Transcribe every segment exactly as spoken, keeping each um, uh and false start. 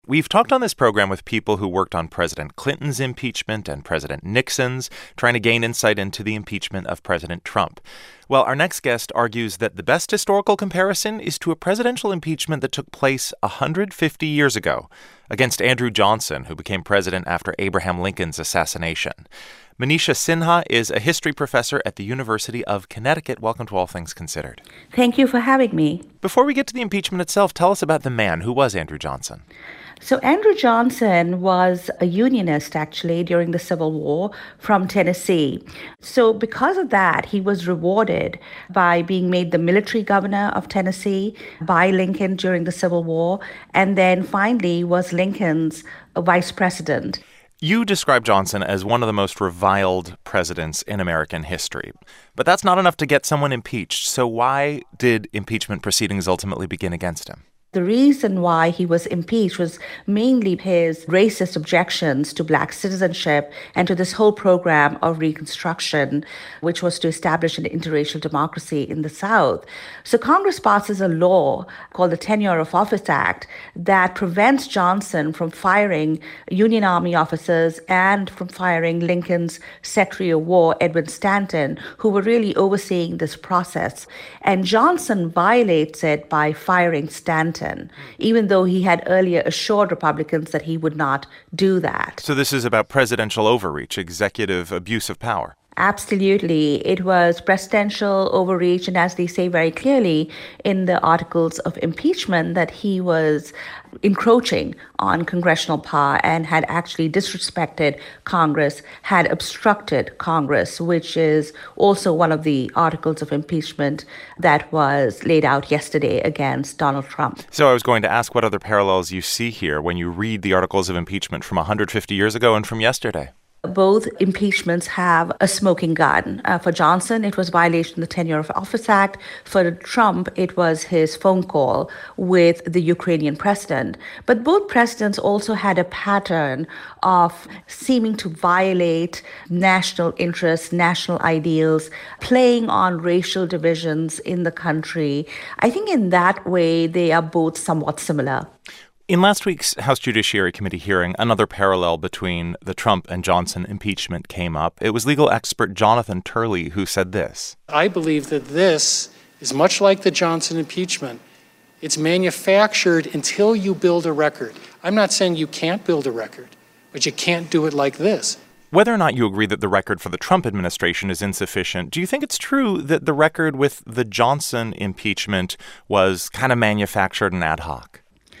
We've talked on this program with people who worked on President Clinton's impeachment and President Nixon's, trying to gain insight into the impeachment of President Trump. Well, our next guest argues that the best historical comparison is to a presidential impeachment that took place one hundred fifty years ago against Andrew Johnson, who became president after Abraham Lincoln's assassination. Manisha Sinha is a history professor at the University of Connecticut. Welcome to All Things Considered. Thank you for having me. Before we get to the impeachment itself, tell us about the man. Who was Andrew Johnson? So Andrew Johnson was a Unionist, actually, during the Civil War from Tennessee. So because of that, he was rewarded by being made the military governor of Tennessee by Lincoln during the Civil War, and then finally was Lincoln's vice president. You describe Johnson as one of the most reviled presidents in American history. But that's not enough to get someone impeached. So why did impeachment proceedings ultimately begin against him? The reason why he was impeached was mainly his racist objections to Black citizenship and to this whole program of Reconstruction, which was to establish an interracial democracy in the South. So Congress passes a law called the Tenure of Office Act that prevents Johnson from firing Union Army officers and from firing Lincoln's Secretary of War, Edwin Stanton, who were really overseeing this process. And Johnson violates it by firing Stanton, even though he had earlier assured Republicans that he would not do that. So this is about presidential overreach, executive abuse of power. Absolutely. It was presidential overreach, and as they say very clearly in the articles of impeachment, that he was encroaching on congressional power and had actually disrespected Congress, had obstructed Congress, which is also one of the articles of impeachment that was laid out yesterday against Donald Trump. So I was going to ask what other parallels you see here when you read the articles of impeachment from one hundred fifty years ago and from yesterday. Both impeachments have a smoking gun. Uh, for Johnson, it was violation of the Tenure of Office Act. For Trump, it was his phone call with the Ukrainian president. But both presidents also had a pattern of seeming to violate national interests, national ideals, playing on racial divisions in the country. I think in that way, they are both somewhat similar. In last week's House Judiciary Committee hearing, another parallel between the Trump and Johnson impeachment came up. It was legal expert Jonathan Turley who said this. I believe that this is much like the Johnson impeachment. It's manufactured until you build a record. I'm not saying you can't build a record, but you can't do it like this. Whether or not you agree that the record for the Trump administration is insufficient, do you think it's true that the record with the Johnson impeachment was kind of manufactured and ad hoc?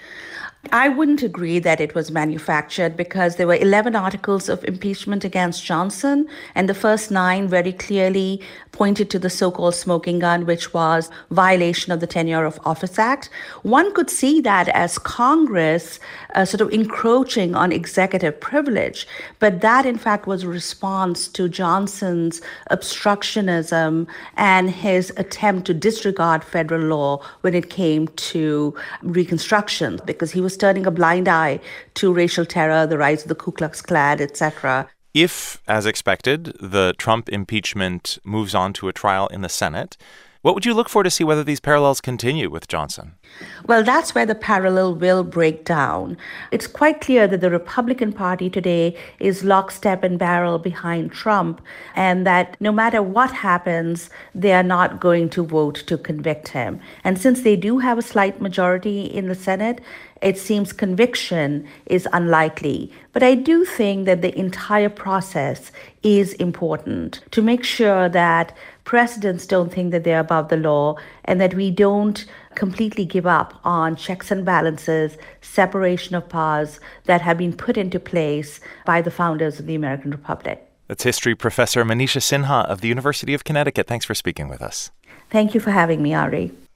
I wouldn't agree that it was manufactured because there were eleven articles of impeachment against Johnson, and the first nine very clearly pointed to the so-called smoking gun, which was violation of the Tenure of Office Act. One could see that as Congress uh, sort of encroaching on executive privilege, but that in fact was a response to Johnson's obstructionism and his attempt to disregard federal law when it came to Reconstruction, because he was turning a blind eye to racial terror, the rise of the Ku Klux Klan, et cetera. If, as expected, the Trump impeachment moves on to a trial in the Senate, what would you look for to see whether these parallels continue with Johnson? Well, that's where the parallel will break down. It's quite clear that the Republican Party today is lockstep and barrel behind Trump, and that no matter what happens, they are not going to vote to convict him. And since they do have a slight majority in the Senate, it seems conviction is unlikely. But I do think that the entire process is important to make sure that presidents don't think that they're above the law and that we don't completely give up on checks and balances, separation of powers that have been put into place by the founders of the American Republic. That's history professor Manisha Sinha of the University of Connecticut. Thanks for speaking with us. Thank you for having me, Ari.